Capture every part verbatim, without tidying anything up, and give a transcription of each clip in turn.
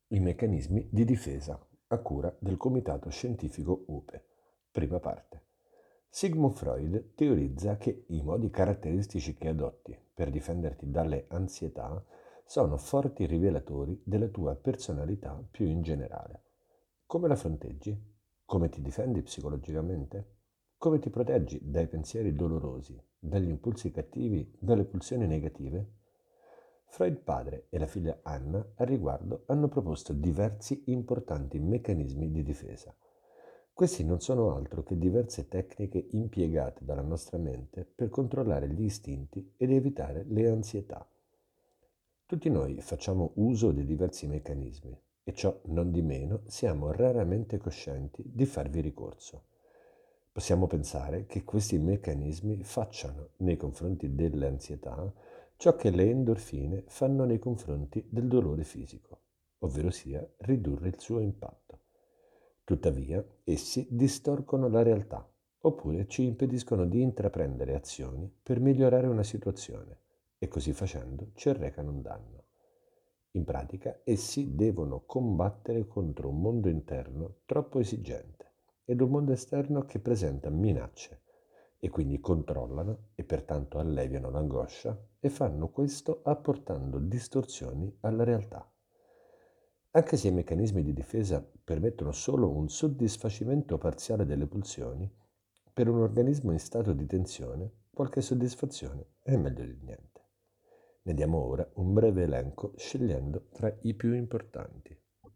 I meccanismi di difesa a cura del Comitato Scientifico U P E. Prima parte. Sigmund Freud teorizza che i modi caratteristici che adotti per difenderti dalle ansietà sono forti rivelatori della tua personalità più in generale. Come la fronteggi? Come ti difendi psicologicamente? Come ti proteggi dai pensieri dolorosi, dagli impulsi cattivi, dalle pulsioni negative? Freud padre e la figlia Anna al riguardo hanno proposto diversi importanti meccanismi di difesa. Questi non sono altro che diverse tecniche impiegate dalla nostra mente per controllare gli istinti ed evitare le ansietà. Tutti noi facciamo uso di diversi meccanismi e ciò non di meno siamo raramente coscienti di farvi ricorso. Possiamo pensare che questi meccanismi facciano nei confronti delle ansietà ciò che le endorfine fanno nei confronti del dolore fisico, ovvero sia ridurre il suo impatto. Tuttavia, essi distorcono la realtà, oppure ci impediscono di intraprendere azioni per migliorare una situazione e così facendo ci arrecano un danno. In pratica, essi devono combattere contro un mondo interno troppo esigente ed un mondo esterno che presenta minacce e quindi controllano e pertanto alleviano l'angoscia e fanno questo apportando distorsioni alla realtà. Anche se i meccanismi di difesa permettono solo un soddisfacimento parziale delle pulsioni, per un organismo in stato di tensione qualche soddisfazione è meglio di niente. Ne diamo ora un breve elenco scegliendo tra i più importanti.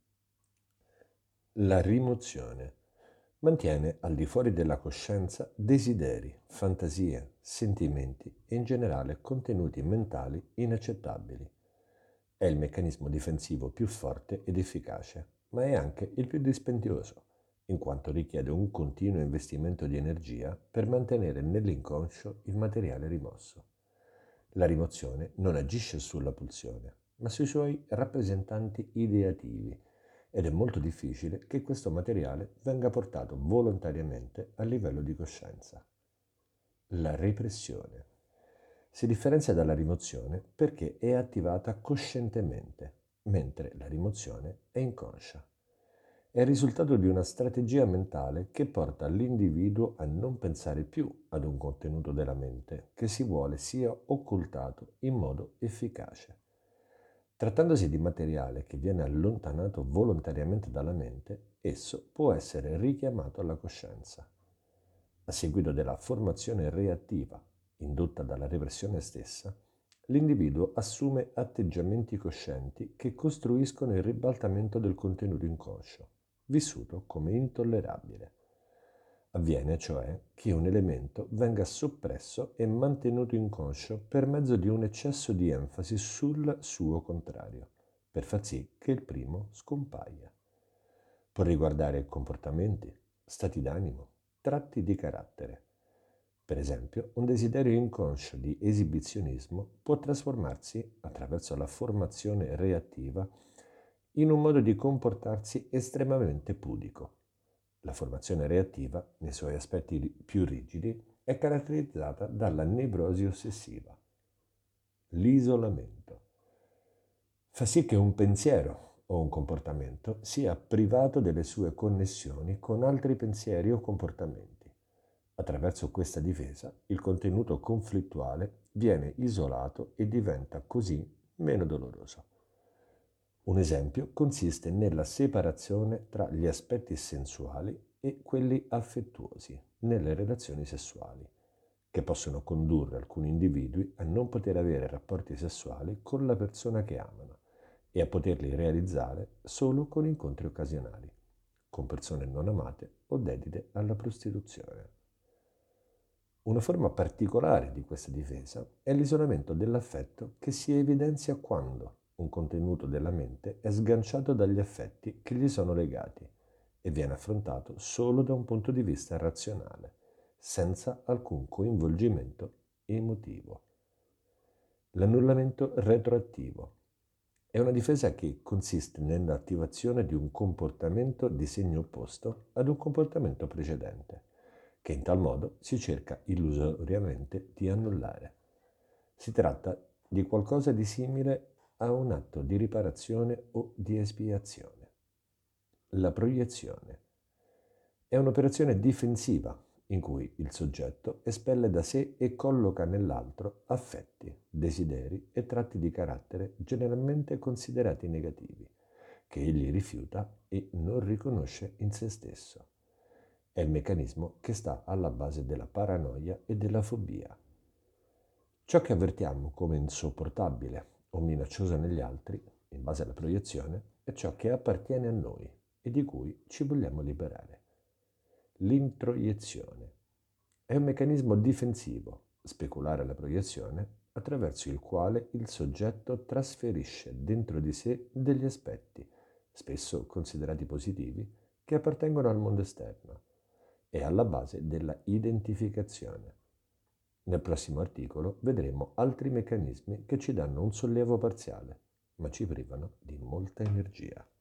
La rimozione mantiene al di fuori della coscienza desideri, fantasie, sentimenti e in generale contenuti mentali inaccettabili. È il meccanismo difensivo più forte ed efficace, ma è anche il più dispendioso, in quanto richiede un continuo investimento di energia per mantenere nell'inconscio il materiale rimosso. La rimozione non agisce sulla pulsione, ma sui suoi rappresentanti ideativi, ed è molto difficile che questo materiale venga portato volontariamente a livello di coscienza. La repressione si differenzia dalla rimozione perché è attivata coscientemente, mentre la rimozione è inconscia. È il risultato di una strategia mentale che porta l'individuo a non pensare più ad un contenuto della mente che si vuole sia occultato in modo efficace. Trattandosi di materiale che viene allontanato volontariamente dalla mente, esso può essere richiamato alla coscienza. A seguito della formazione reattiva indotta dalla repressione stessa, l'individuo assume atteggiamenti coscienti che costruiscono il ribaltamento del contenuto inconscio, vissuto come intollerabile. Avviene cioè che un elemento venga soppresso e mantenuto inconscio per mezzo di un eccesso di enfasi sul suo contrario, per far sì che il primo scompaia. Può riguardare comportamenti, stati d'animo, tratti di carattere. Per esempio, un desiderio inconscio di esibizionismo può trasformarsi, attraverso la formazione reattiva, in un modo di comportarsi estremamente pudico. La formazione reattiva, nei suoi aspetti più rigidi, è caratterizzata dalla nevrosi ossessiva. L'isolamento fa sì che un pensiero o un comportamento sia privato delle sue connessioni con altri pensieri o comportamenti. Attraverso questa difesa, il contenuto conflittuale viene isolato e diventa così meno doloroso. Un esempio consiste nella separazione tra gli aspetti sensuali e quelli affettuosi nelle relazioni sessuali, che possono condurre alcuni individui a non poter avere rapporti sessuali con la persona che amano e a poterli realizzare solo con incontri occasionali, con persone non amate o dedite alla prostituzione. Una forma particolare di questa difesa è l'isolamento dell'affetto che si evidenzia quando un contenuto della mente è sganciato dagli affetti che gli sono legati e viene affrontato solo da un punto di vista razionale, senza alcun coinvolgimento emotivo. L'annullamento retroattivo è una difesa che consiste nell'attivazione di un comportamento di segno opposto ad un comportamento precedente, che in tal modo si cerca illusoriamente di annullare. Si tratta di qualcosa di simile a un atto di riparazione o di espiazione. La proiezione è un'operazione difensiva in cui il soggetto espelle da sé e colloca nell'altro affetti, desideri e tratti di carattere generalmente considerati negativi, che egli rifiuta e non riconosce in se stesso. È il meccanismo che sta alla base della paranoia e della fobia. Ciò che avvertiamo come insopportabile o minaccioso negli altri, in base alla proiezione, è ciò che appartiene a noi e di cui ci vogliamo liberare. L'introiezione è un meccanismo difensivo, speculare la proiezione, attraverso il quale il soggetto trasferisce dentro di sé degli aspetti, spesso considerati positivi, che appartengono al mondo esterno. È alla base della identificazione. Nel prossimo articolo vedremo altri meccanismi che ci danno un sollievo parziale, ma ci privano di molta energia.